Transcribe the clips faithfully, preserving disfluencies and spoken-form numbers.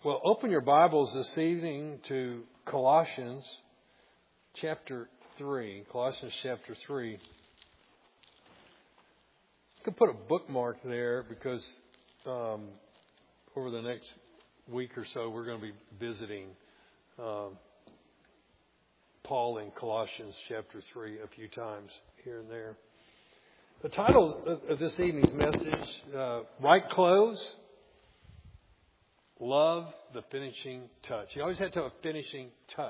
Well, open your Bibles this evening to Colossians chapter three. Colossians chapter three. You can put a bookmark there because um, over the next week or so we're going to be visiting um, Paul in Colossians chapter three a few times here and there. The title of, of this evening's message, uh, Right Clothes, Love the Finishing Touch. You always have to have a finishing touch.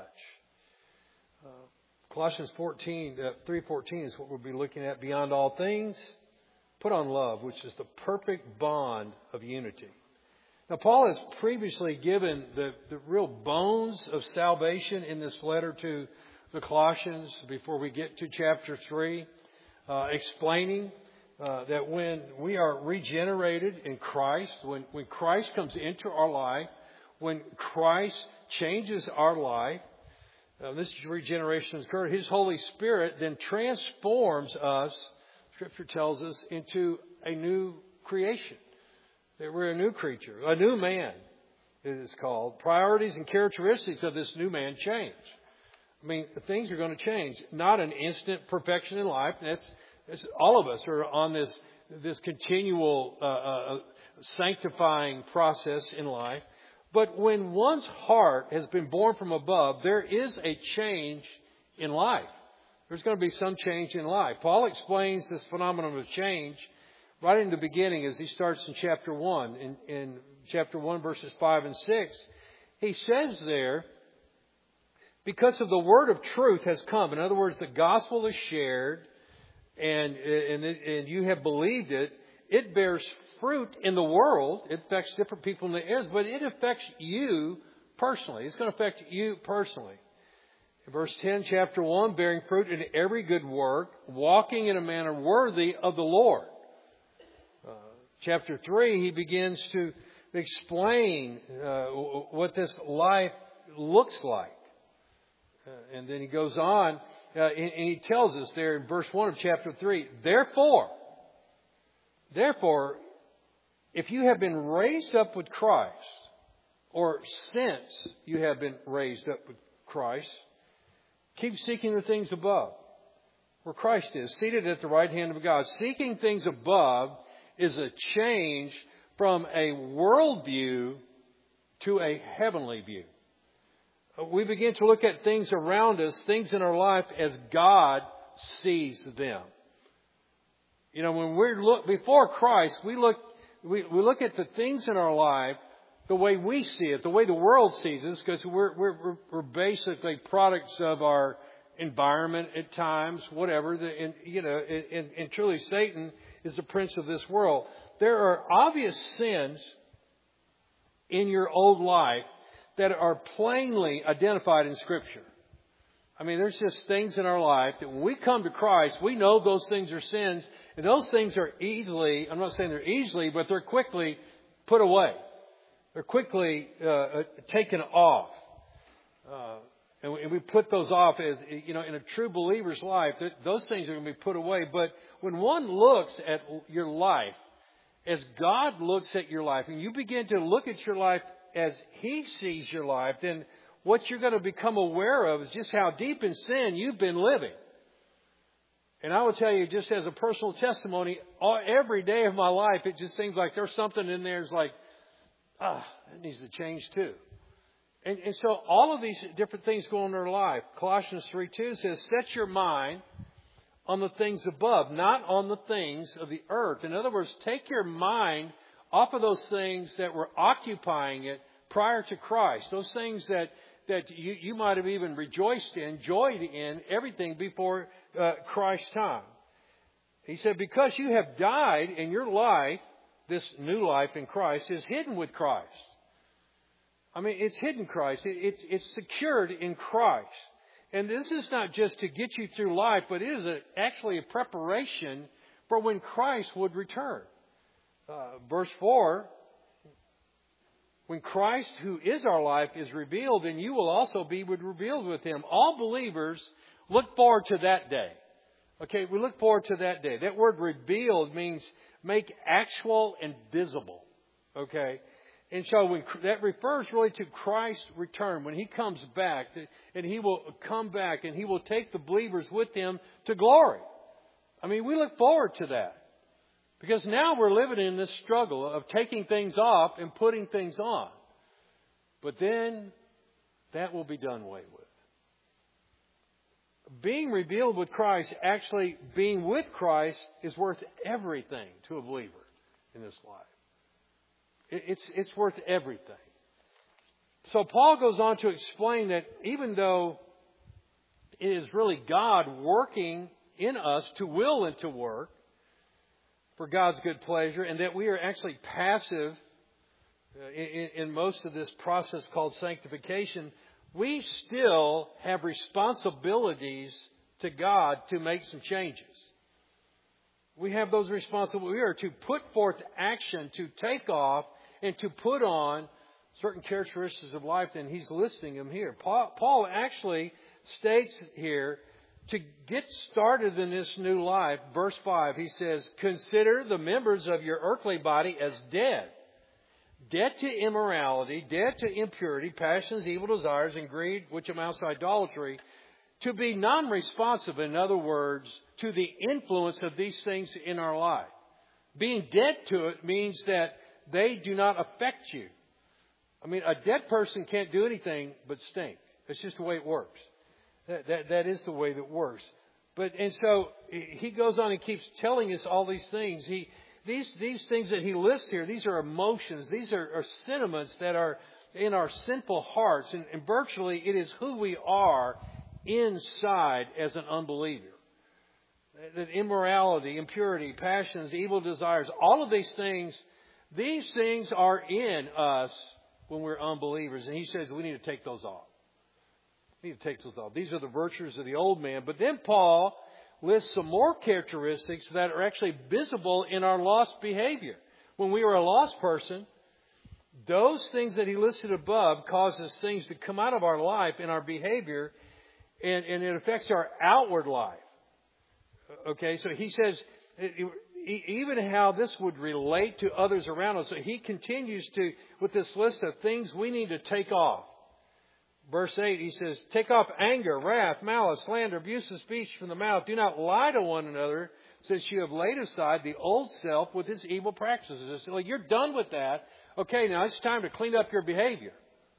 Uh, Colossians fourteen, uh, three fourteen is what we'll be looking at. Beyond all things, put on love, which is the perfect bond of unity. Now, Paul has previously given the, the real bones of salvation in this letter to the Colossians before we get to chapter three, uh, explaining Uh, that when we are regenerated in Christ, when, when Christ comes into our life, when Christ changes our life, uh, this regeneration has occurred, His Holy Spirit then transforms us, Scripture tells us, into a new creation. That we're a new creature, a new man, it is called. Priorities and characteristics of this new man change. I mean, things are going to change. Not an instant perfection in life. That's All of us are on this this continual uh, uh, sanctifying process in life. But when one's heart has been born from above, there is a change in life. There's going to be some change in life. Paul explains this phenomenon of change right in the beginning as he starts in chapter one. In, in chapter one, verses five and six, he says there, because of the word of truth has come. In other words, the gospel is shared. And, and and you have believed it, it bears fruit in the world. It affects different people in the areas, but it affects you personally. It's going to affect you personally. In verse ten, chapter one, bearing fruit in every good work, walking in a manner worthy of the Lord. Uh, chapter three, he begins to explain uh, what this life looks like. Uh, and then he goes on. Uh, and, and he tells us there in verse one of chapter three, Therefore, therefore, if you have been raised up with Christ, or since you have been raised up with Christ, keep seeking the things above, where Christ is, seated at the right hand of God. Seeking things above is a change from a world view to a heavenly view. We begin to look at things around us, things in our life, as God sees them. You know, when we look before Christ, we look we, we look at the things in our life the way we see it, the way the world sees us, because we're we're we're basically products of our environment at times, whatever. The, and, you know, and, and truly, Satan is the prince of this world. There are obvious sins in your old life that are plainly identified in Scripture. I mean, there's just things in our life that when we come to Christ, we know those things are sins. And those things are easily, I'm not saying they're easily, but they're quickly put away. They're quickly uh, taken off. Uh, and, we, and we put those off, as, you know, in a true believer's life, those things are going to be put away. But when one looks at your life, as God looks at your life, and you begin to look at your life as He sees your life, then what you're going to become aware of is just how deep in sin you've been living. And I will tell you, just as a personal testimony, all, every day of my life, it just seems like there's something in there that's like, ah, it needs to change too. And, and so all of these different things go on in our life. Colossians three two says, set your mind on the things above, not on the things of the earth. In other words, take your mind off of those things that were occupying it prior to Christ. Those things that, that you, you might have even rejoiced in, joyed in, everything before uh, Christ's time. He said, because you have died and your life, this new life in Christ, is hidden with Christ. I mean, it's hidden Christ. It, it's, it's secured in Christ. And this is not just to get you through life, but it is a, actually a preparation for when Christ would return. Uh, verse four, when Christ, who is our life, is revealed, then you will also be revealed with Him. All believers look forward to that day. Okay, we look forward to that day. That word revealed means make actual and visible. Okay, And so when, that refers really to Christ's return, when He comes back, and He will come back and He will take the believers with Him to glory. I mean, we look forward to that. Because now we're living in this struggle of taking things off and putting things on. But then that will be done away with. Being revealed with Christ, actually being with Christ, is worth everything to a believer in this life. It's, it's worth everything. So Paul goes on to explain that even though it is really God working in us to will and to work for God's good pleasure, and that we are actually passive in, in most of this process called sanctification, we still have responsibilities to God to make some changes. We have those responsibilities. We are to put forth action, to take off, and to put on certain characteristics of life, and he's listing them here. Paul, Paul actually states here, to get started in this new life, verse five, he says, consider the members of your earthly body as dead. Dead to immorality, dead to impurity, passions, evil desires, and greed, which amounts to idolatry. To be non-responsive, in other words, to the influence of these things in our life. Being dead to it means that they do not affect you. I mean, a dead person can't do anything but stink. That's just the way it works. That, that, that is the way that works. But, and so he goes on and keeps telling us all these things. He, these, these things that he lists here, these are emotions. These are, are sentiments that are in our sinful hearts. And, and virtually it is who we are inside as an unbeliever. That immorality, impurity, passions, evil desires, all of these things, these things are in us when we're unbelievers. And he says we need to take those off. We need to take those off. These are the virtues of the old man. But then Paul lists some more characteristics that are actually visible in our lost behavior. When we were a lost person, those things that he listed above causes things to come out of our life in our behavior, and, and it affects our outward life. Okay, so he says even how this would relate to others around us. So he continues to, with this list of things we need to take off. Verse eight, he says, take off anger, wrath, malice, slander, abusive speech from the mouth. Do not lie to one another, since you have laid aside the old self with its evil practices. It's like, you're done with that. Okay, now it's time to clean up your behavior.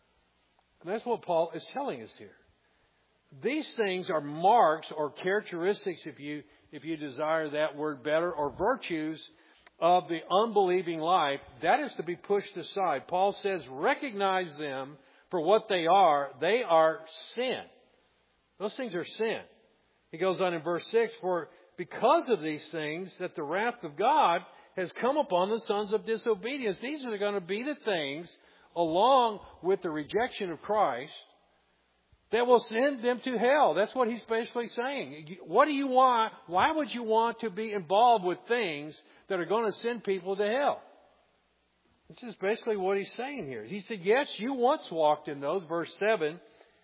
And that's what Paul is telling us here. These things are marks or characteristics, if you if you desire that word better, or virtues of the unbelieving life. That is to be pushed aside. Paul says, recognize them for what they are. They are sin. Those things are sin. He goes on in verse six, for because of these things that the wrath of God has come upon the sons of disobedience. These are going to be the things, along with the rejection of Christ, that will send them to hell. That's what he's basically saying. What do you want? Why would you want to be involved with things that are going to send people to hell? This is basically what he's saying here. He said, yes, you once walked in those. Verse seven,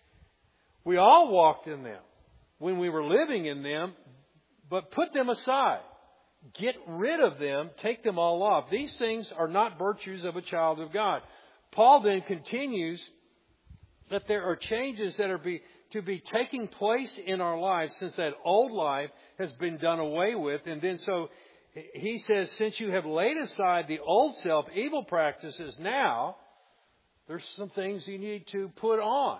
we all walked in them when we were living in them, but put them aside. Get rid of them. Take them all off. These things are not virtues of a child of God. Paul then continues that there are changes that are be, to be taking place in our lives since that old life has been done away with. And then so he says, since you have laid aside the old self, evil practices, now there's some things you need to put on.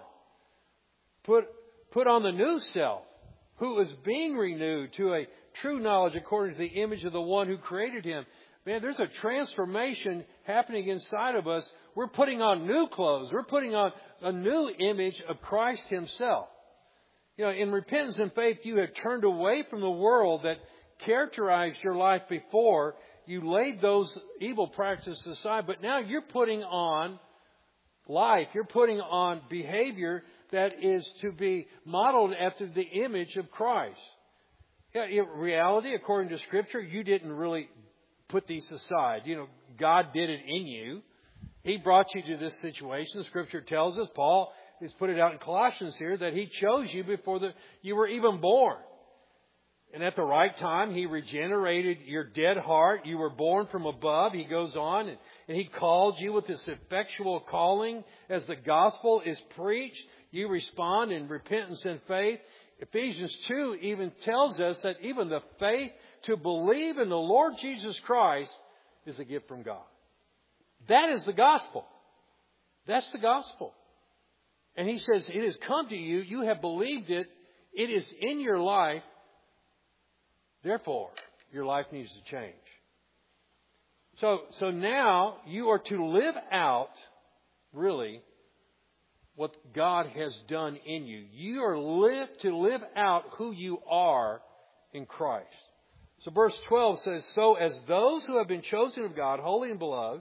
Put, put on the new self, who is being renewed to a true knowledge according to the image of the one who created him. Man, there's a transformation happening inside of us. We're putting on new clothes. We're putting on a new image of Christ himself. You know, in repentance and faith, you have turned away from the world that characterized your life before. You laid those evil practices aside, but now you're putting on life. You're putting on behavior that is to be modeled after the image of Christ. Yeah, in reality, according to Scripture, you didn't really put these aside. You know, God did it in you. He brought you to this situation. Scripture tells us, Paul has put it out in Colossians here, that He chose you before the, you were even born. And at the right time, He regenerated your dead heart. You were born from above. He goes on, and, and He called you with this effectual calling. As the gospel is preached, you respond in repentance and faith. Ephesians two even tells us that even the faith to believe in the Lord Jesus Christ is a gift from God. That is the gospel. That's the gospel. And He says, it has come to you. You have believed it. It is in your life. Therefore, your life needs to change. So, so now you are to live out, really, what God has done in you. You are live, to live out who you are in Christ. So verse twelve says, so as those who have been chosen of God, holy and beloved,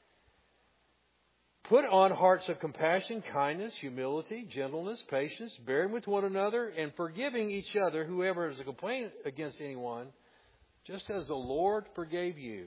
put on hearts of compassion, kindness, humility, gentleness, patience, bearing with one another, and forgiving each other, whoever has a complaint against anyone, just as the Lord forgave you,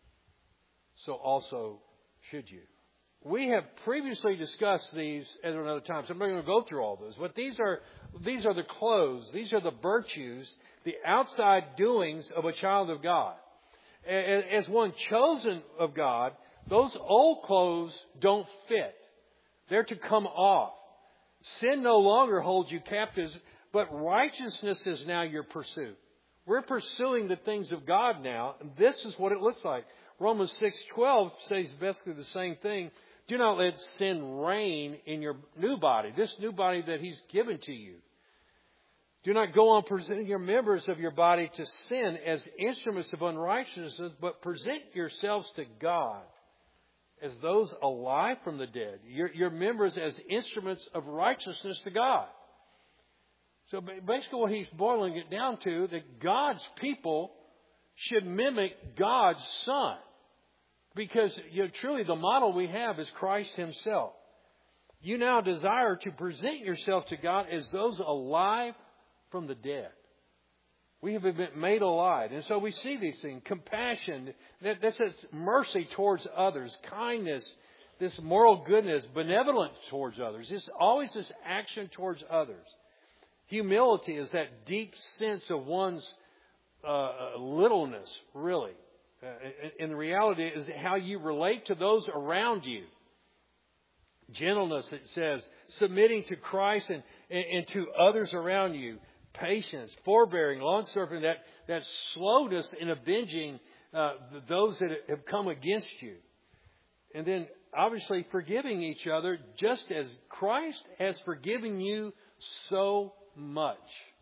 so also should you. We have previously discussed these at another time, so I'm not going to go through all those. But these are these are the clothes, these are the virtues, the outside doings of a child of God. As one chosen of God, those old clothes don't fit. They're to come off. Sin no longer holds you captives, but righteousness is now your pursuit. We're pursuing the things of God now, and this is what it looks like. Romans six twelve says basically the same thing. Do not let sin reign in your new body, this new body that He's given to you. Do not go on presenting your members of your body to sin as instruments of unrighteousness, but present yourselves to God as those alive from the dead. Your, your members as instruments of righteousness to God. So basically what he's boiling it down to, that God's people should mimic God's Son. Because you know, truly the model we have is Christ Himself. You now desire to present yourself to God as those alive from the dead. We have been made alive. And so we see these things. Compassion, that, that's mercy towards others. Kindness, this moral goodness, benevolence towards others. It's always this action towards others. Humility is that deep sense of one's uh, littleness, really. Uh, and the reality is how you relate to those around you. Gentleness, it says, submitting to Christ and, and, and to others around you. Patience, forbearing, long-suffering, that, that slowness in avenging uh, those that have come against you. And then, obviously, forgiving each other just as Christ has forgiven you so much.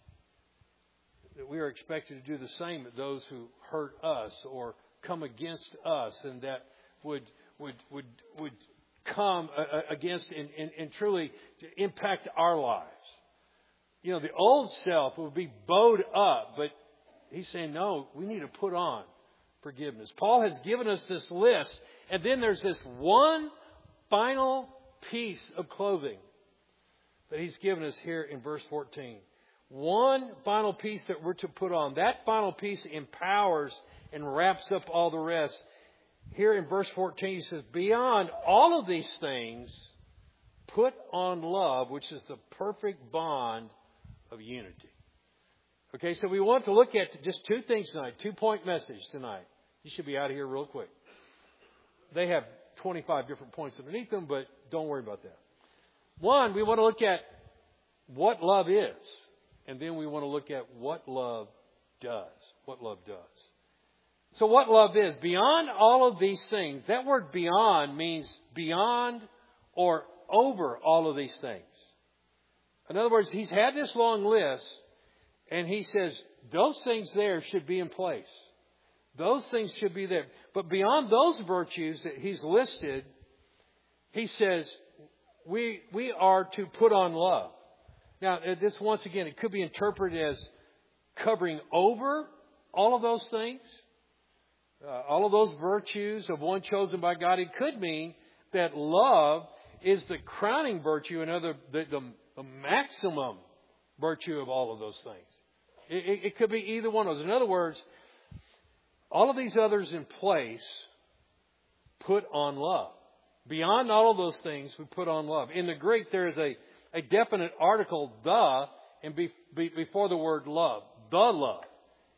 That we are expected to do the same with those who hurt us or come against us, and that would would would would come against and, and, and truly impact our lives. You know, the old self would be bowed up, but he's saying, no, we need to put on forgiveness. Paul has given us this list, and then there's this one final piece of clothing that he's given us here in verse fourteen. One final piece that we're to put on. That final piece empowers and wraps up all the rest. Here in verse fourteen, he says, beyond all of these things, put on love, which is the perfect bond of unity. Okay, so we want to look at just two things tonight. Two-point message tonight. You should be out of here real quick. They have twenty-five different points underneath them, but don't worry about that. One, we want to look at what love is. And then we want to look at what love does. What love does. So what love is, beyond all of these things, that word beyond means beyond or over all of these things. In other words, he's had this long list, and he says those things there should be in place. Those things should be there. But beyond those virtues that he's listed, he says we we are to put on love. Now, this once again, it could be interpreted as covering over all of those things. Uh, all of those virtues of one chosen by God. It could mean that love is the crowning virtue, another the, the, the maximum virtue of all of those things. It, it, it could be either one of those. In other words, all of these others in place put on love. Beyond all of those things, we put on love. In the Greek, there is a, a definite article, the, and be, be, before the word love. The love.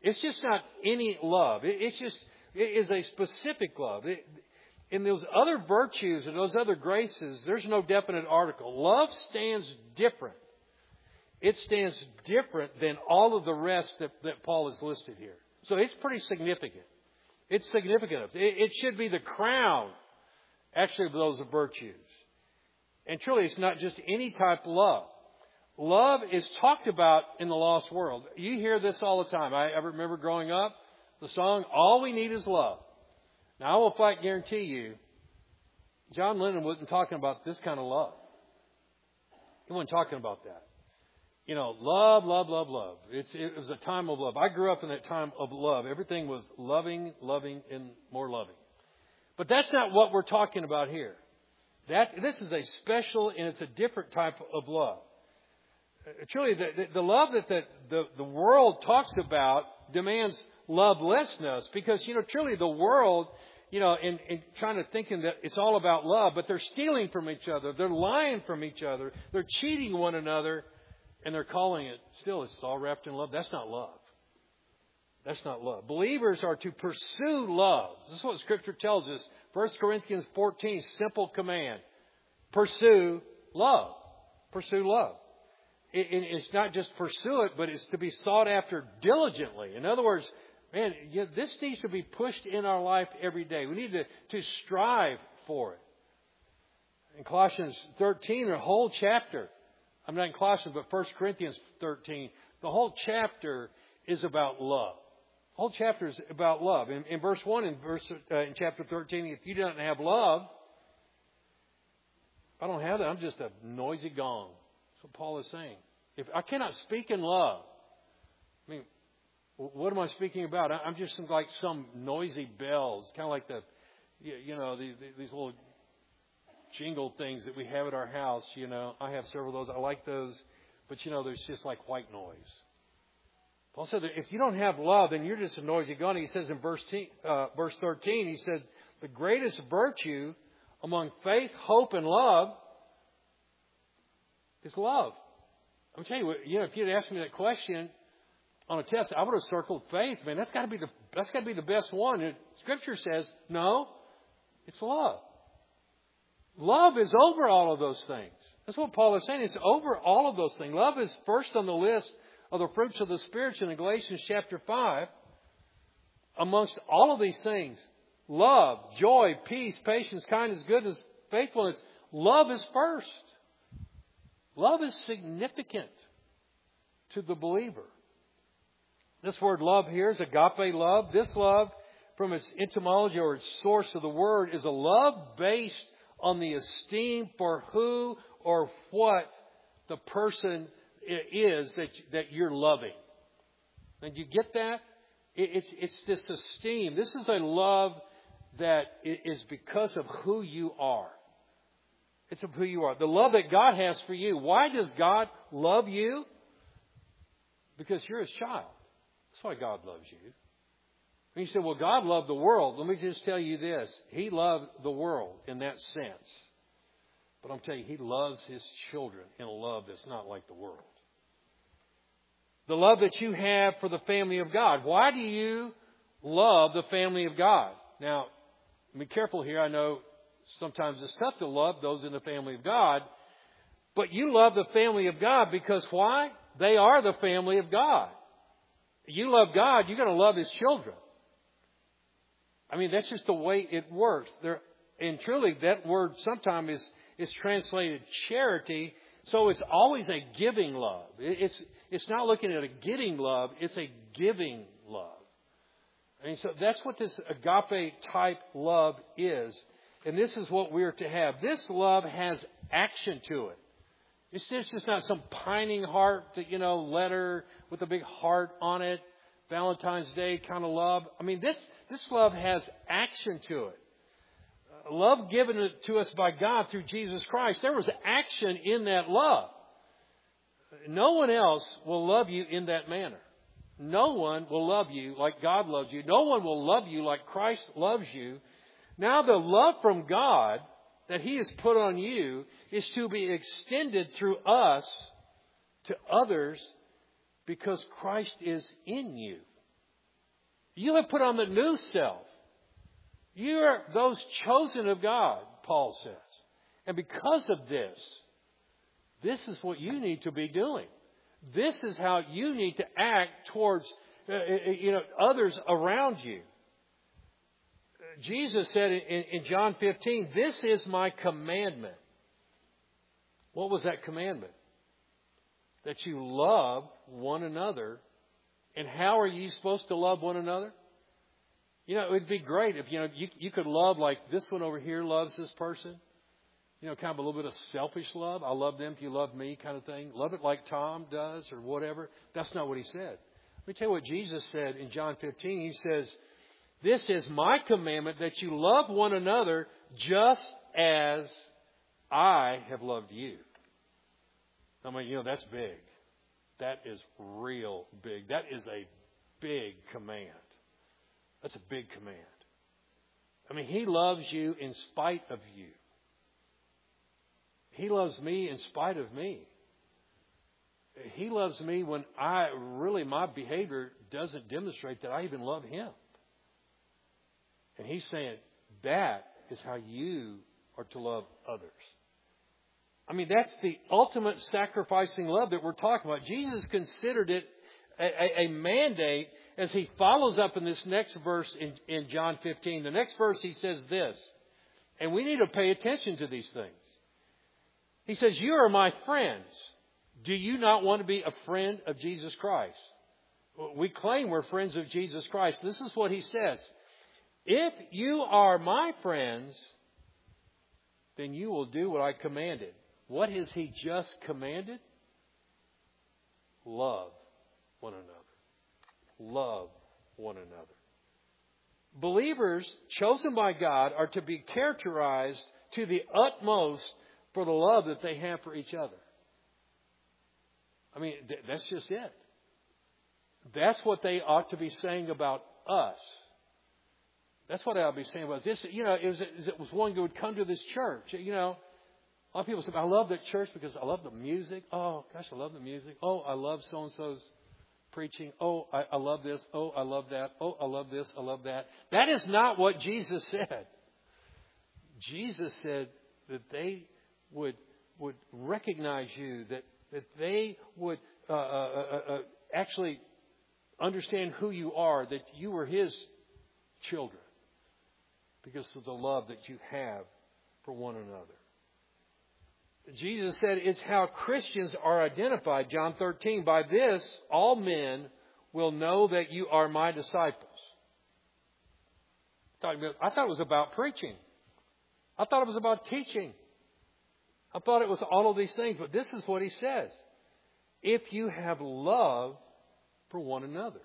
It's just not any love. It, it's just, it is a specific love. It, in those other virtues and those other graces, there's no definite article. Love stands different. It stands different than all of the rest that, that Paul has listed here. So it's pretty significant. It's significant. It, it should be the crown, actually, of those virtues. And truly, it's not just any type of love. Love is talked about in the lost world. You hear this all the time. I, I remember growing up, the song, All We Need Is Love. Now, I will flat guarantee you, John Lennon wasn't talking about this kind of love. He wasn't talking about that. You know, love, love, love, love. It's, it was a time of love. I grew up in that time of love. Everything was loving, loving, and more loving. But that's not what we're talking about here. That this is a special and it's a different type of love. Uh, truly, the, the, the love that the, the, the world talks about demands lovelessness because, you know, truly the world, you know, in, in trying to thinking that it's all about love, but they're stealing from each other. They're lying from each other. They're cheating one another. And they're calling it, still, it's all wrapped in love. That's not love. That's not love. Believers are to pursue love. This is what Scripture tells us. First Corinthians fourteen, simple command. Pursue love. Pursue love. It, it, it's not just pursue it, but it's to be sought after diligently. In other words, man, you, this needs to be pushed in our life every day. We need to, to strive for it. In Colossians thirteen, a whole chapter, I'm not in Colossians, but First Corinthians thirteen. The whole chapter is about love. The whole chapter is about love. In, in verse one, in verse uh, in chapter thirteen, if you don't have love, if I don't have that, I'm just a noisy gong. That's what Paul is saying. If I cannot speak in love, I mean, what am I speaking about? I'm just some, like some noisy bells, kind of like the, you know, these, these little jingle things that we have at our house. You know, I have several of those. I like those, but you know, there's just like white noise. Paul said that if you don't have love, then you're just a noisy gong. He says in verse uh, verse thirteen, he said, the greatest virtue among faith, hope, and love is love. I'm telling you, you know, if you'd asked me that question on a test, I would have circled faith. Man, that's got to be the that's got to be the best one. And Scripture says, no, it's love. Love is over all of those things. That's what Paul is saying. It's over all of those things. Love is first on the list of the fruits of the Spirit in Galatians chapter five. Amongst all of these things, love, joy, peace, patience, kindness, goodness, faithfulness. Love is first. Love is significant to the believer. This word love here is agape love. This love, from its etymology or its source of the word, is a love based on the esteem for who or what the person is that that you're loving. And you get that? It's it's this esteem. This is a love that is because of who you are. It's of who you are. The love that God has for you. Why does God love you? Because you're His child. That's why God loves you. And you say, well, God loved the world. Let me just tell you this. He loved the world in that sense. But I'm telling you, He loves His children in a love that's not like the world. The love that you have for the family of God. Why do you love the family of God? Now, be careful here. I know sometimes it's tough to love those in the family of God. But you love the family of God because why? They are the family of God. You love God, you're going to love His children. I mean, that's just the way it works. There, and truly, that word sometimes is, is translated charity. So it's always a giving love. It's, it's not looking at a getting love. It's a giving love. I mean, so that's what this agape type love is. And this is what we're to have. This love has action to it. It's just, it's not some pining heart, that, you know, letter with a big heart on it, Valentine's Day kind of love. I mean, this, this love has action to it. Uh, love given to us by God through Jesus Christ. There was action in that love. No one else will love you in that manner. No one will love you like God loves you. No one will love you like Christ loves you. Now the love from God that He has put on you is to be extended through us to others because Christ is in you. You have put on the new self. You are those chosen of God, Paul says. And because of this, this is what you need to be doing. This is how you need to act towards uh, you know, others around you. Jesus said in, in John fifteen, this is my commandment. What was that commandment? That you love one another. And how are you supposed to love one another? You know, it would be great if, you know, you, you could love like this one over here loves this person. You know, kind of a little bit of selfish love. I love them if you love me kind of thing. Love it like Tom does or whatever. That's not what he said. Let me tell you what Jesus said in John fifteen. He says, this is my commandment that you love one another just as I have loved you. I mean, you know, that's big. That is real big. That is a big command. That's a big command. I mean, He loves you in spite of you. He loves me in spite of me. He loves me when I really, my behavior doesn't demonstrate that I even love Him. And He's saying that is how you are to love others. I mean, that's the ultimate sacrificing love that we're talking about. Jesus considered it a, a, a mandate as He follows up in this next verse in, in John fifteen. The next verse He says this, and we need to pay attention to these things. He says, you are my friends. Do you not want to be a friend of Jesus Christ? We claim we're friends of Jesus Christ. This is what He says. If you are my friends, then you will do what I commanded. What has He just commanded? Love one another. Love one another. Believers chosen by God are to be characterized to the utmost for the love that they have for each other. I mean, th- that's just it. That's what they ought to be saying about us. That's what I ought to be saying about this. You know, it was, it was one who would come to this church. You know, a lot of people say, I love that church because I love the music. Oh, gosh, I love the music. Oh, I love so-and-so's preaching. Oh, I, I love this. Oh, I love that. Oh, I love this. I love that. That is not what Jesus said. Jesus said that they would would recognize you, that, that they would uh, uh, uh, actually understand who you are, that you were His children because of the love that you have for one another. Jesus said it's how Christians are identified. John thirteen, by this all men will know that you are my disciples. I thought it was about preaching. I thought it was about teaching. I thought it was all of these things. But this is what He says. If you have love for one another.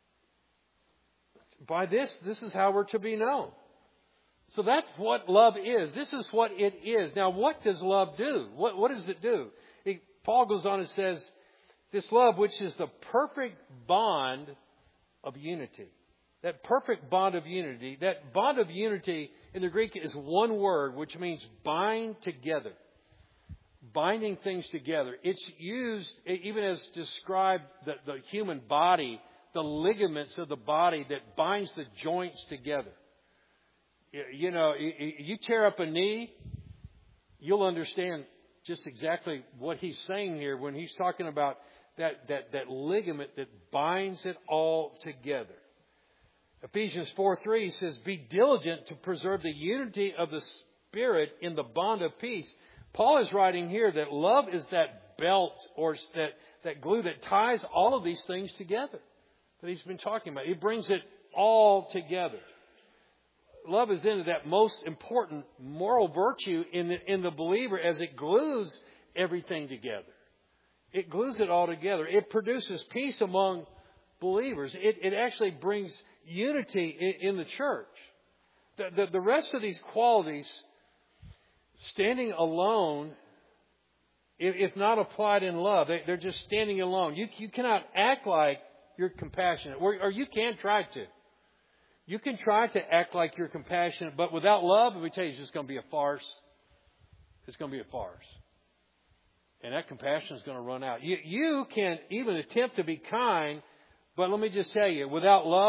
By this, this is how we're to be known. So that's what love is. This is what it is. Now, what does love do? What, what does it do? It, Paul goes on and says, this love, which is the perfect bond of unity. That perfect bond of unity. That bond of unity in the Greek is one word, which means bind together. Binding things together. It's used even as described the, the human body, the ligaments of the body that binds the joints together. You know, you tear up a knee, you'll understand just exactly what he's saying here when he's talking about that, that, that ligament that binds it all together. Ephesians four three says, be diligent to preserve the unity of the Spirit in the bond of peace. Paul is writing here that love is that belt or that, that glue that ties all of these things together that he's been talking about. It brings it all together. Love is then that most important moral virtue in the, in the believer as it glues everything together. It glues it all together. It produces peace among believers. It, it actually brings unity in, in the church. The, the, the rest of these qualities, standing alone, if, if not applied in love, they, they're just standing alone. You, you cannot act like you're compassionate, or, or you can try to. You can try to act like you're compassionate, but without love, let me tell you, it's just going to be a farce. It's going to be a farce. And that compassion is going to run out. You, you can even attempt to be kind, but let me just tell you, without love,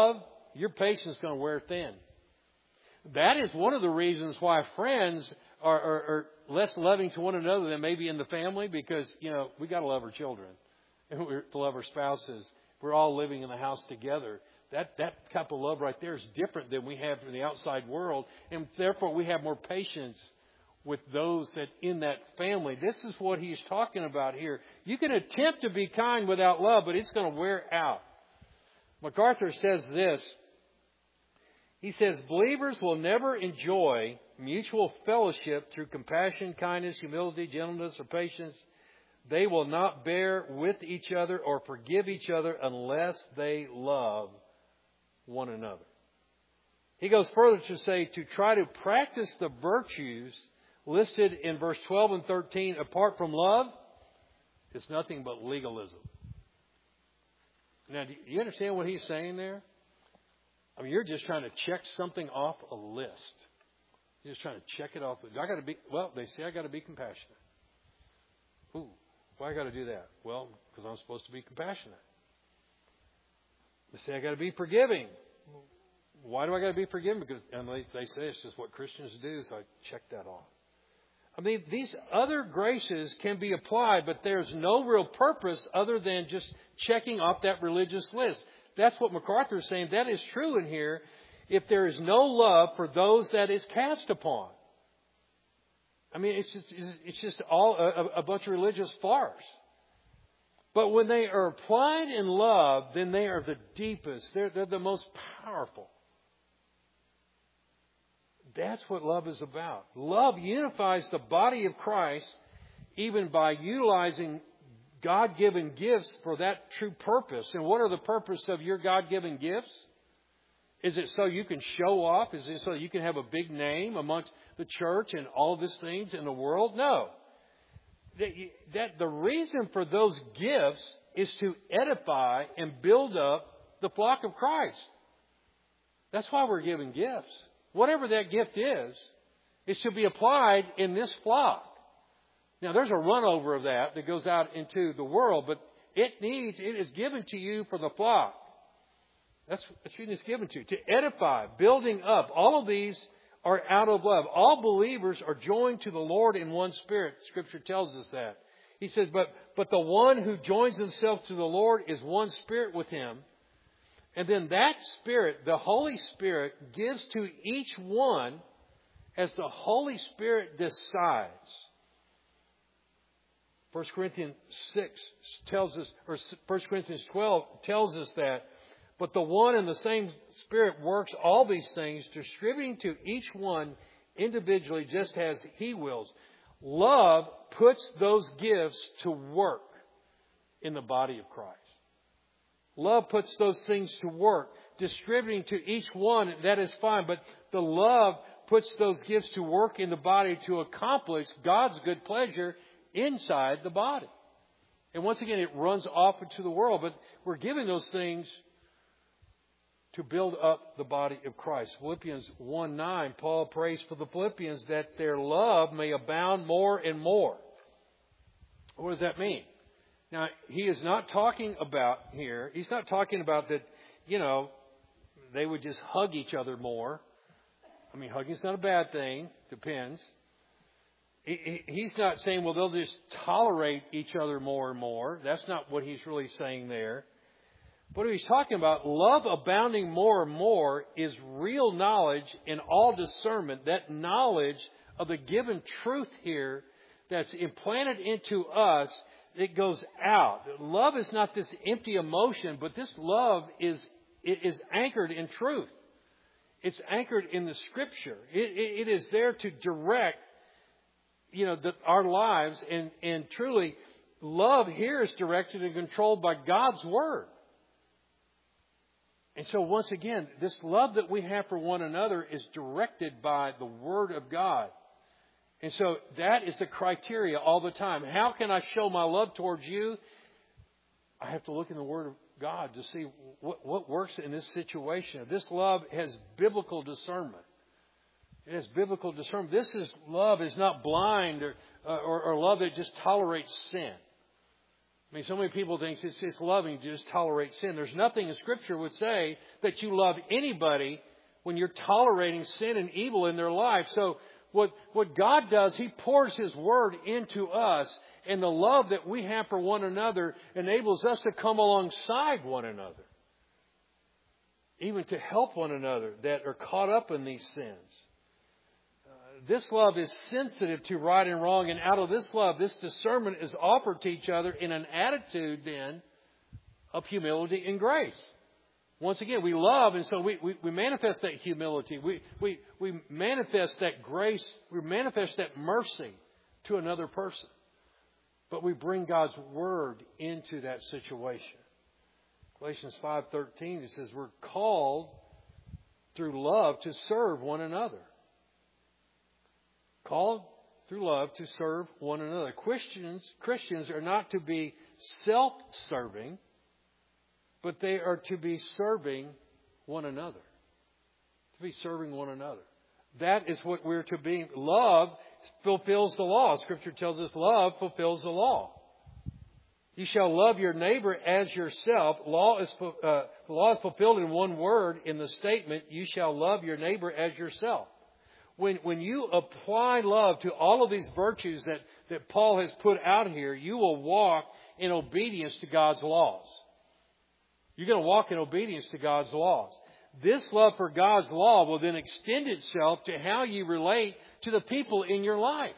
your patience is going to wear thin. That is one of the reasons why friends are, are, are less loving to one another than maybe in the family, because, you know, we got to love our children and we're to love our spouses. We're all living in the house together. That that type of love right there is different than we have in the outside world, and therefore we have more patience with those that in that family. This is what he's talking about here. You can attempt to be kind without love, but it's going to wear out. MacArthur says this. He says, believers will never enjoy mutual fellowship through compassion, kindness, humility, gentleness, or patience. They will not bear with each other or forgive each other unless they love one another. He goes further to say, to try to practice the virtues listed in verse twelve and thirteen apart from love is nothing but legalism. Now, do you understand what he's saying there? I mean, you're just trying to check something off a list. You're just trying to check it off. I got to be, well, they say I got to be compassionate. Ooh, why I got to do that? Well, because I'm supposed to be compassionate. They say I got to be forgiving. Why do I got to be forgiving? Because and they, they say it's just what Christians do, so I check that off. I mean, these other graces can be applied, but there's no real purpose other than just checking off that religious list. That's what MacArthur is saying. That is true in here if there is no love for those that is cast upon. I mean, it's just, it's just all a, a bunch of religious farce. But when they are applied in love, then they are the deepest. They're, they're the most powerful. That's what love is about. Love unifies the body of Christ even by utilizing God-given gifts for that true purpose. And what are the purpose of your God-given gifts? Is it so you can show off? Is it so you can have a big name amongst the church and all these things in the world? No. That, that the reason for those gifts is to edify and build up the flock of Christ. That's why we're given gifts. Whatever that gift is, it should be applied in this flock. Now, there's a run over of that that goes out into the world, but it needs, it is given to you for the flock. That's what it's given to, to edify, building up. All of these are out of love. All believers are joined to the Lord in one spirit. Scripture tells us that. He says, but, but the one who joins himself to the Lord is one spirit with him. And then that Spirit, the Holy Spirit, gives to each one as the Holy Spirit decides. First Corinthians six tells us, or First Corinthians twelve tells us that. But the one and the same Spirit works all these things, distributing to each one individually just as He wills. Love puts those gifts to work in the body of Christ. Love puts those things to work, distributing to each one. That is fine. But the love puts those gifts to work in the body to accomplish God's good pleasure inside the body. And once again, it runs off into the world. But we're giving those things to build up the body of Christ. Philippians one nine, Paul prays for the Philippians that their love may abound more and more. What does that mean? Now, he is not talking about here, he's not talking about that, you know, they would just hug each other more. I mean, hugging is not a bad thing. Depends. He, he's not saying, well, they'll just tolerate each other more and more. That's not what he's really saying there. What he's talking about, love abounding more and more, is real knowledge in all discernment. That knowledge of the given truth here that's implanted into us, it goes out. Love is not this empty emotion, but this love is is anchored in truth. It's anchored in the Scripture. It, it, it is there to direct, you know, the, our lives, and and truly, love here is directed and controlled by God's Word. And so once again, this love that we have for one another is directed by the Word of God. And so that is the criteria all the time. How can I show my love towards you? I have to look in the Word of God to see what, what works in this situation. This love has biblical discernment. It has biblical discernment. This is love is not blind or, or, or love that just tolerates sin. I mean, so many people think it's just loving to just tolerate sin. There's nothing in Scripture would say that you love anybody when you're tolerating sin and evil in their life. So what, what God does, He pours His Word into us, and the love that we have for one another enables us to come alongside one another, even to help one another that are caught up in these sins. This love is sensitive to right and wrong, and out of this love, this discernment is offered to each other in an attitude then of humility and grace. Once again, we love, and so we, we, we manifest that humility. We, we, we manifest that grace. We manifest that mercy to another person. But we bring God's Word into that situation. Galatians five thirteen, it says we're called through love to serve one another. Called through love to serve one another. Christians, Christians are not to be self-serving, but they are to be serving one another. To be serving one another. That is what we're to be. Love fulfills the law. Scripture tells us love fulfills the law. You shall love your neighbor as yourself. Law is, uh, the law is fulfilled in one word in the statement, you shall love your neighbor as yourself. When, when you apply love to all of these virtues that, that Paul has put out here, you will walk in obedience to God's laws. You're going to walk in obedience to God's laws. This love for God's law will then extend itself to how you relate to the people in your life.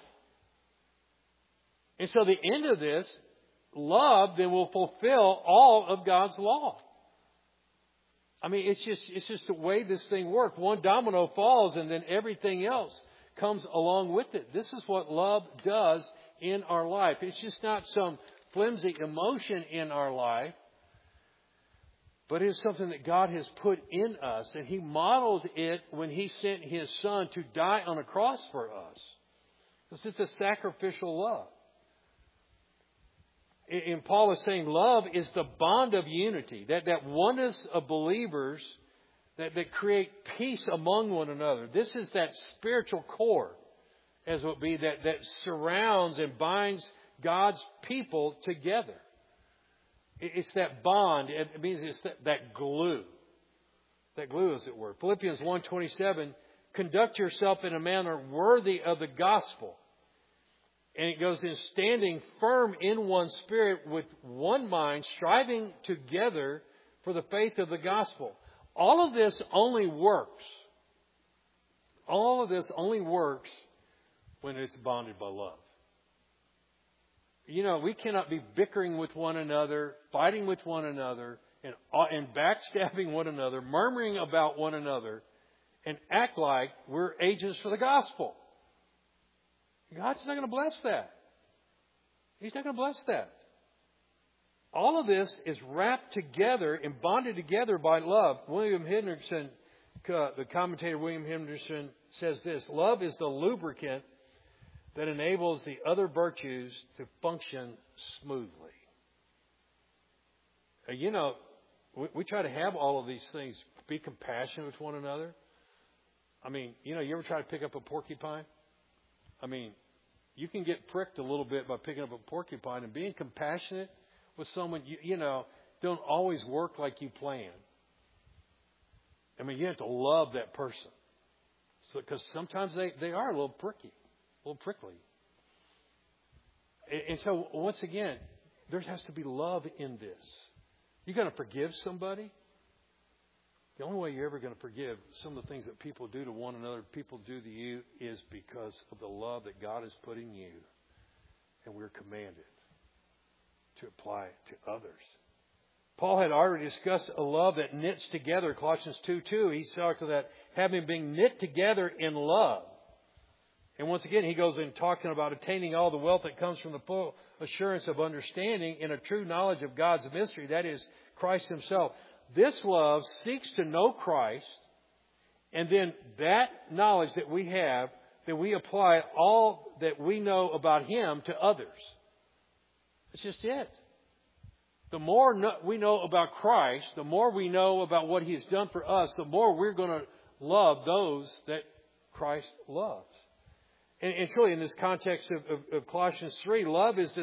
And so the end of this, love then will fulfill all of God's law. I mean, it's just it's just the way this thing works. One domino falls and then everything else comes along with it. This is what love does in our life. It's just not some flimsy emotion in our life, but it's something that God has put in us. And He modeled it when He sent His Son to die on a cross for us. This is a sacrificial love. And Paul is saying love is the bond of unity, that, that oneness of believers that, that create peace among one another. This is that spiritual cord, as it would be, that, that surrounds and binds God's people together. It's that bond. It means it's that, that glue. That glue, as it were. Philippians one twenty-seven, conduct yourself in a manner worthy of the gospel. And it goes in standing firm in one spirit with one mind, striving together for the faith of the gospel. All of this only works. All of this only works when it's bonded by love. You know, we cannot be bickering with one another, fighting with one another, and, and backstabbing one another, murmuring about one another, and act like we're agents for the gospel. God's not going to bless that. He's not going to bless that. All of this is wrapped together and bonded together by love. William Henderson, the commentator William Henderson, says this: love is the lubricant that enables the other virtues to function smoothly. You know, we, we try to have all of these things. Be compassionate with one another. I mean, you know, you ever try to pick up a porcupine? I mean, you can get pricked a little bit by picking up a porcupine, and being compassionate with someone, you, you know, don't always work like you plan. I mean, you have to love that person. So, because sometimes they, they are a little pricky, a little prickly. And, and so, once again, there has to be love in this. You're going to forgive somebody. The only way you're ever going to forgive some of the things that people do to one another, people do to you, is because of the love that God has put in you. And we're commanded to apply it to others. Paul had already discussed a love that knits together. Colossians two two, he talked of that having been knit together in love. And once again, he goes in talking about attaining all the wealth that comes from the full assurance of understanding in a true knowledge of God's mystery, that is, Christ Himself. This love seeks to know Christ, and then that knowledge that we have, that we apply all that we know about Him to others. That's just it. The more we know about Christ, the more we know about what He has done for us, the more we're going to love those that Christ loves. And, and truly, in this context of, of, of Colossians three, love is this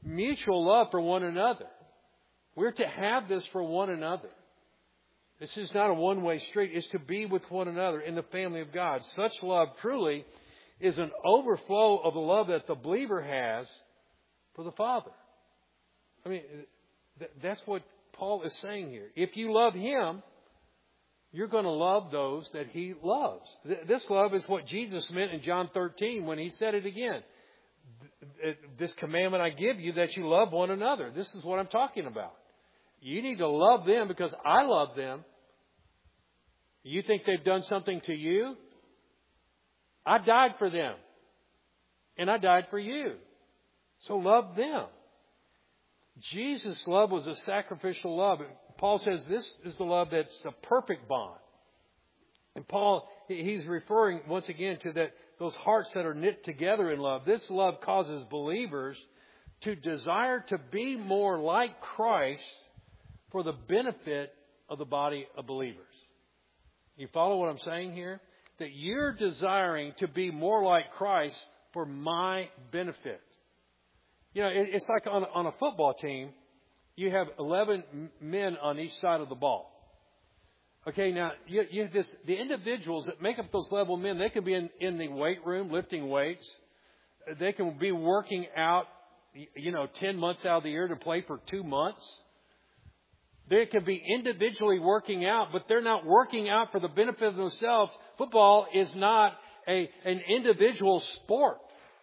mutual love for one another. We're to have this for one another. This is not a one-way street. It's to be with one another in the family of God. Such love truly is an overflow of the love that the believer has for the Father. I mean, that's what Paul is saying here. If you love Him, you're going to love those that He loves. This love is what Jesus meant in John thirteen when He said it again. This commandment I give you, that you love one another. This is what I'm talking about. You need to love them because I love them. You think they've done something to you? I died for them. And I died for you. So love them. Jesus' love was a sacrificial love. Paul says this is the love that's a perfect bond. And Paul, he's referring once again to that those hearts that are knit together in love. This love causes believers to desire to be more like Christ for the benefit of the body of believers. You follow what I'm saying here? That you're desiring to be more like Christ for my benefit. You know, it's like on, on a football team, you have eleven men on each side of the ball. Okay, now, you, you have this, the individuals that make up those level men, they can be in, in the weight room lifting weights. They can be working out, you know, ten months out of the year to play for two months. They can be individually working out, but they're not working out for the benefit of themselves. Football is not a an individual sport.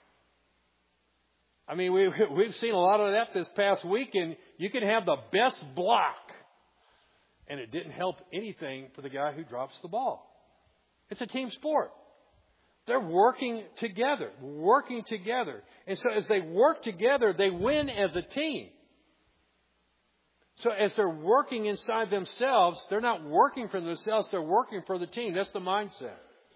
I mean, we, we've seen a lot of that this past week, and you can have the best block, and it didn't help anything for the guy who drops the ball. It's a team sport. They're working together, working together. And so as they work together, they win as a team. So as they're working inside themselves, they're not working for themselves, they're working for the team. That's the mindset.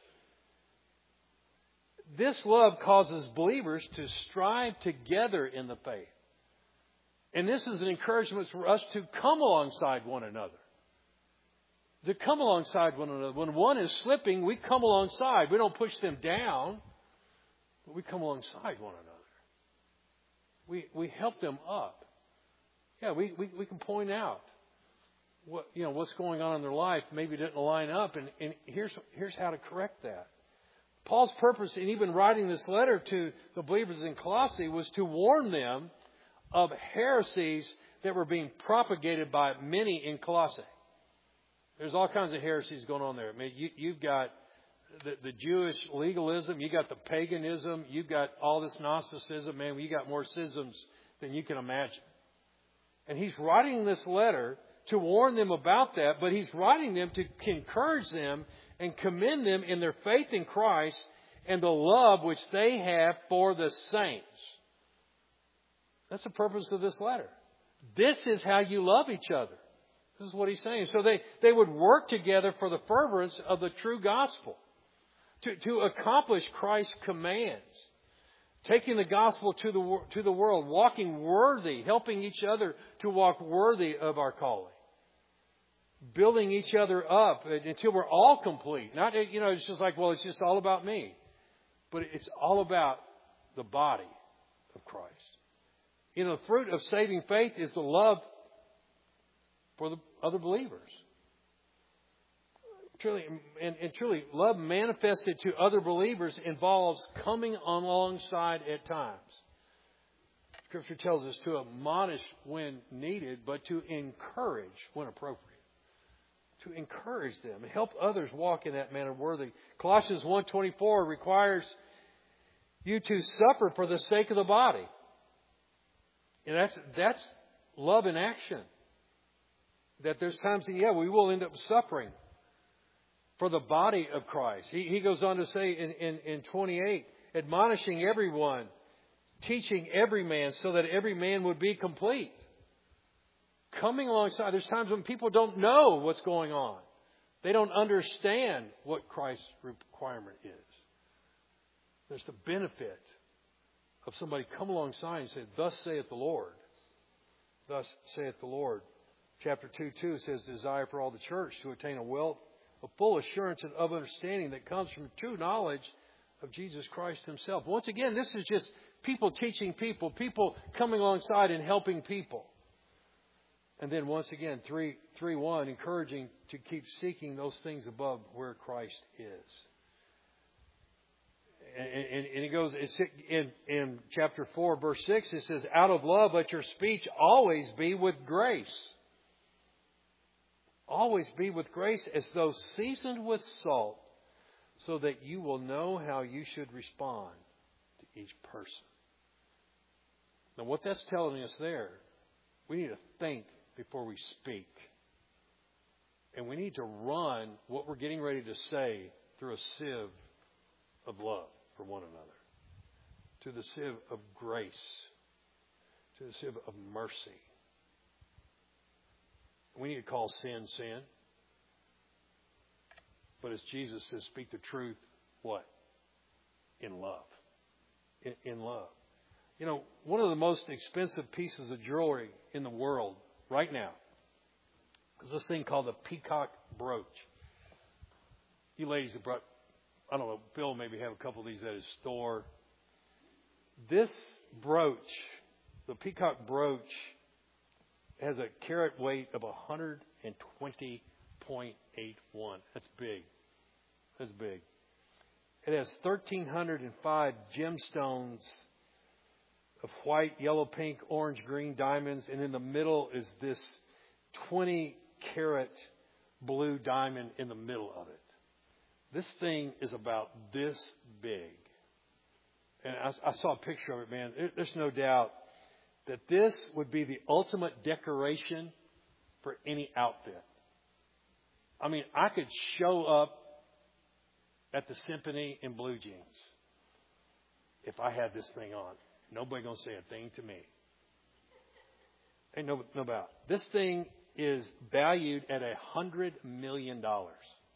This love causes believers to strive together in the faith. And this is an encouragement for us to come alongside one another. To come alongside one another. When one is slipping, we come alongside. We don't push them down, but we come alongside one another. We we help them up. Yeah, we, we, we can point out what you know what's going on in their life. Maybe it didn't line up, and, and here's here's how to correct that. Paul's purpose in even writing this letter to the believers in Colossae was to warn them of heresies that were being propagated by many in Colossae. There's all kinds of heresies going on there. I mean, you, you've got the, the Jewish legalism, you got the paganism, you've got all this Gnosticism. Man, you got more schisms than you can imagine. And he's writing this letter to warn them about that, but he's writing them to encourage them and commend them in their faith in Christ and the love which they have for the saints. That's the purpose of this letter. This is how you love each other. This is what he's saying. So they, they would work together for the furtherance of the true gospel, to, to accomplish Christ's commands, taking the gospel to the, to the world, walking worthy, helping each other to walk worthy of our calling. Building each other up until we're all complete. Not, you know, it's just like, well, it's just all about me. But it's all about the body of Christ. You know, the fruit of saving faith is the love for the other believers. Truly, and, and truly, love manifested to other believers involves coming alongside at times. Scripture tells us to admonish when needed, but to encourage when appropriate. To encourage them and help others walk in that manner worthy. Colossians one twenty-four requires you to suffer for the sake of the body. And that's that's love in action. That there's times that, yeah, we will end up suffering for the body of Christ. He, he goes on to say in, in, in twenty-eight, admonishing everyone, teaching every man so that every man would be complete. Coming alongside. There's times when people don't know what's going on. They don't understand what Christ's requirement is. There's the benefit of somebody come alongside and say, thus saith the Lord. Thus saith the Lord. Chapter two two says, desire for all the church to attain a wealth of full assurance and of understanding that comes from true knowledge of Jesus Christ Himself. Once again, this is just people teaching people, people coming alongside and helping people. And then once again, three, three, one, encouraging to keep seeking those things above where Christ is. And, and, and it goes it's in, in chapter four, verse six, it says, out of love, let your speech always be with grace. Always be with grace as though seasoned with salt, so that you will know how you should respond to each person. Now, what that's telling us there, we need to think before we speak. And we need to run what we're getting ready to say through a sieve of love for one another. To the sieve of grace. To the sieve of mercy. We need to call sin, sin. But as Jesus says, speak the truth, what? In love. In, in love. You know, one of the most expensive pieces of jewelry in the world right now is this thing called the peacock brooch. You ladies have brought, I don't know, Bill maybe have a couple of these at his store. This brooch, the peacock brooch, has a carat weight of one hundred twenty point eight one. That's big. That's big. It has one thousand three hundred five gemstones of white, yellow, pink, orange, green diamonds. And in the middle is this twenty carat blue diamond in the middle of it. This thing is about this big. And I, I saw a picture of it, man. There, there's no doubt that this would be the ultimate decoration for any outfit. I mean, I could show up at the symphony in blue jeans if I had this thing on. Nobody gonna say a thing to me. Ain't no no about. This thing is valued at a hundred million dollars.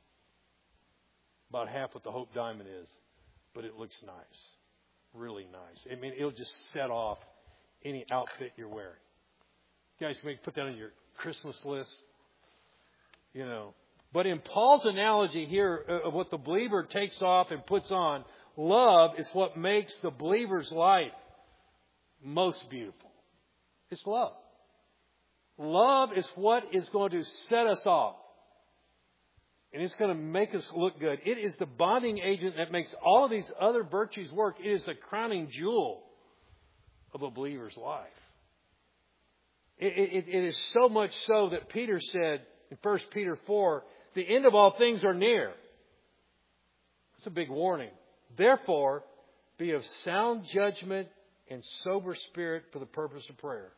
About half what the Hope Diamond is, but it looks nice, really nice. I mean, it'll just set off any outfit you're wearing. You guys, maybe put that on your Christmas list. You know. But in Paul's analogy here of what the believer takes off and puts on, love is what makes the believer's life most beautiful. It's love. Love is what is going to set us off. And it's going to make us look good. It is the bonding agent that makes all of these other virtues work. It is the crowning jewel of a believer's life. It, it, it is so much so that Peter said in First Peter four, the end of all things are near. That's a big warning. Therefore, be of sound judgment and sober spirit for the purpose of prayer.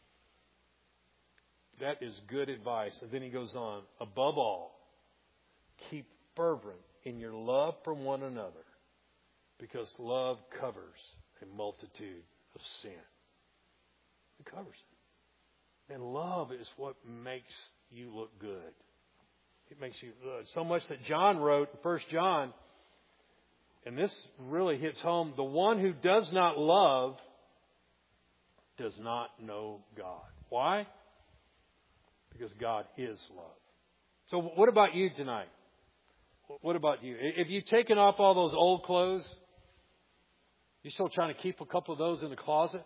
That is good advice. And then he goes on, above all, keep fervent in your love for one another, because love covers a multitude of sin. It covers it. And love is what makes you look good. It makes you good. So much that John wrote in First John, and this really hits home, the one who does not love does not know God. Why? Because God is love. So what about you tonight? What about you? If you've taken off all those old clothes, you still trying to keep a couple of those in the closet?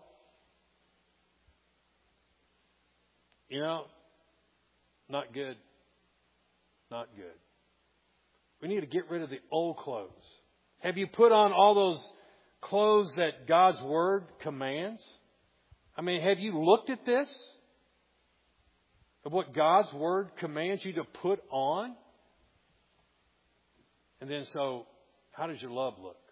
You know, not good. Not good. We need to get rid of the old clothes. Have you put on all those clothes that God's Word commands? I mean, have you looked at this? Of what God's Word commands you to put on? And then so, how does your love look?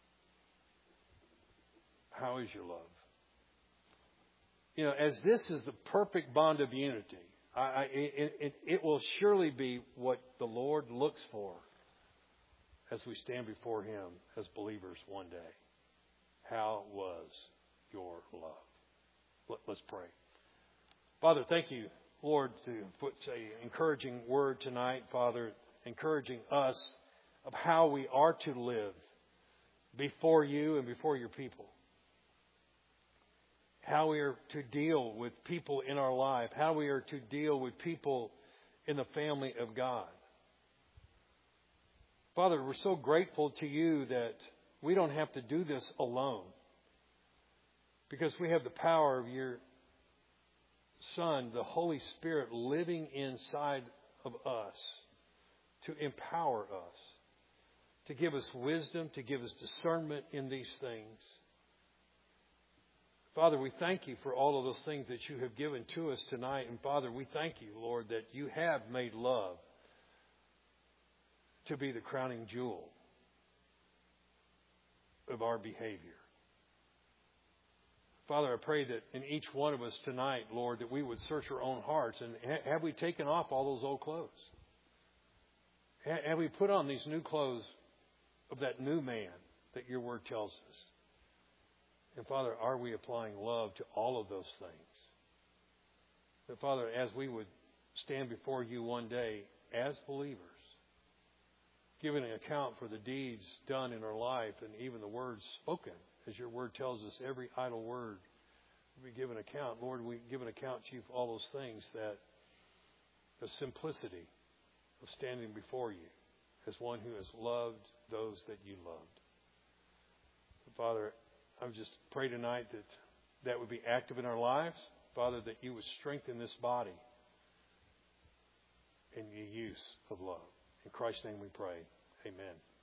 How is your love? You know, as this is the perfect bond of unity, I, I, it, it, it will surely be what the Lord looks for as we stand before Him as believers one day. How was your love? Let, let's pray. Father, thank you, Lord, to put an encouraging word tonight, Father, encouraging us of how we are to live before you and before your people. How we are to deal with people in our life. How we are to deal with people in the family of God. Father, we're so grateful to you that we don't have to do this alone. Because we have the power of your Son, the Holy Spirit, living inside of us to empower us, to give us wisdom, to give us discernment in these things. Father, we thank you for all of those things that you have given to us tonight. And Father, we thank you, Lord, that you have made love to be the crowning jewel of our behavior. Father, I pray that in each one of us tonight, Lord, that we would search our own hearts. And ha- have we taken off all those old clothes? Ha- have we put on these new clothes of that new man that your word tells us? And Father, are we applying love to all of those things? That Father, as we would stand before you one day as believers, giving an account for the deeds done in our life and even the words spoken, as your word tells us, every idle word we give an account. Lord, we give an account to you for all those things, that the simplicity of standing before you as one who has loved those that you loved. Father, I would just pray tonight that that would be active in our lives. Father, that you would strengthen this body in the use of love. In Christ's name we pray. Amen.